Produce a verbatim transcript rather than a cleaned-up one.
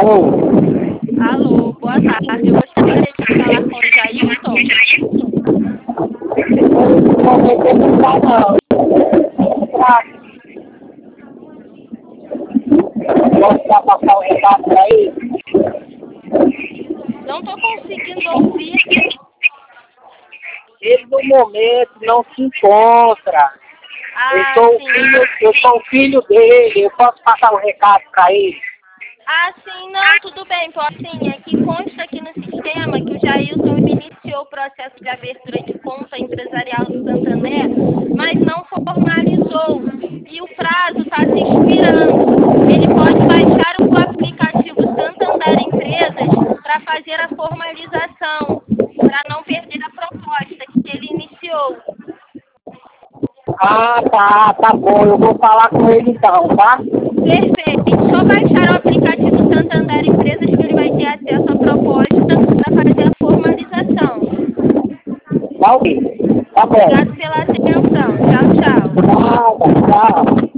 Alô? Alô, boa tarde. Eu gostaria de falar com o Jailton. Você não tá, não. Posso dar passar o recado pra ele? Não estou conseguindo ouvir. Ele, no momento, não se encontra. Eu Ah, sou o sim. filho, eu sou o filho dele. Eu posso passar o recado pra ele? Ah, sim, não, tudo bem. Pô, assim, é que consta aqui no sistema que o Jailton iniciou o processo de abertura de conta empresarial do Santander, mas não formalizou. E o prazo está se expirando. Ele pode baixar o aplicativo Santander Empresas para fazer a formalização, para não perder a proposta que ele iniciou. Ah, tá, tá bom. Eu vou falar com ele então, tá? Perfeito. Só baixar o aplicativo Santander Empresas que ele vai ter acesso à proposta para fazer a formalização. Tá ok. Tá bom. Obrigado pela atenção. Tchau, tchau. Nada, tchau.